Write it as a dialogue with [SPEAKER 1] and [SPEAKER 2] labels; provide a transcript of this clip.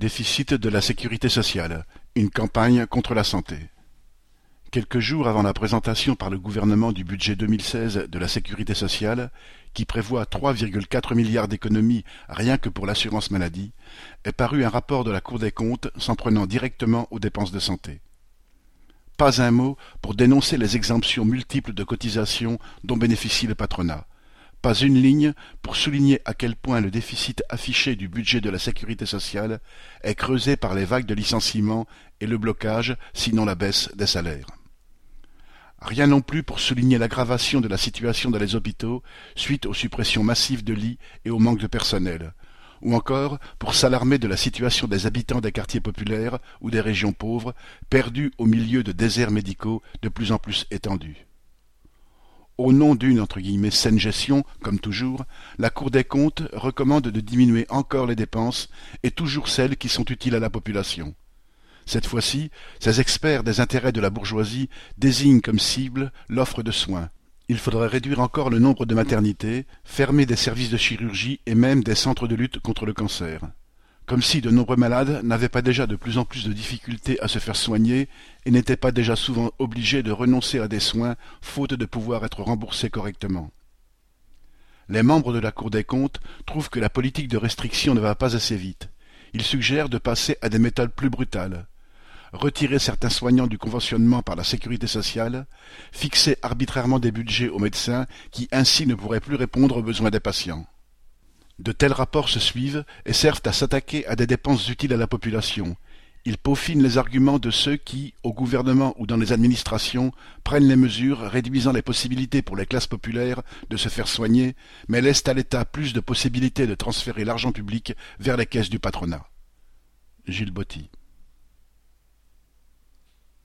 [SPEAKER 1] Déficit de la sécurité sociale, une campagne contre la santé. Quelques jours avant la présentation par le gouvernement du budget 2016 de la sécurité sociale, qui prévoit 3,4 milliards d'économies rien que pour l'assurance maladie, est paru un rapport de la Cour des comptes s'en prenant directement aux dépenses de santé. Pas un mot pour dénoncer les exemptions multiples de cotisations dont bénéficie le patronat. Pas une ligne pour souligner à quel point le déficit affiché du budget de la sécurité sociale est creusé par les vagues de licenciements et le blocage, sinon la baisse, des salaires. Rien non plus pour souligner l'aggravation de la situation dans les hôpitaux suite aux suppressions massives de lits et au manque de personnel, ou encore pour s'alarmer de la situation des habitants des quartiers populaires ou des régions pauvres, perdus au milieu de déserts médicaux de plus en plus étendus. Au nom d'une « saine gestion », comme toujours, la Cour des comptes recommande de diminuer encore les dépenses, et toujours celles qui sont utiles à la population. Cette fois-ci, ces experts des intérêts de la bourgeoisie désignent comme cible l'offre de soins. Il faudrait réduire encore le nombre de maternités, fermer des services de chirurgie et même des centres de lutte contre le cancer. Comme si de nombreux malades n'avaient pas déjà de plus en plus de difficultés à se faire soigner et n'étaient pas déjà souvent obligés de renoncer à des soins faute de pouvoir être remboursés correctement. Les membres de la Cour des comptes trouvent que la politique de restriction ne va pas assez vite. Ils suggèrent de passer à des méthodes plus brutales. Retirer certains soignants du conventionnement par la sécurité sociale, fixer arbitrairement des budgets aux médecins qui ainsi ne pourraient plus répondre aux besoins des patients. De tels rapports se suivent et servent à s'attaquer à des dépenses utiles à la population. Ils peaufinent les arguments de ceux qui, au gouvernement ou dans les administrations, prennent les mesures réduisant les possibilités pour les classes populaires de se faire soigner, mais laissent à l'État plus de possibilités de transférer l'argent public vers les caisses du patronat. Gilles Botti.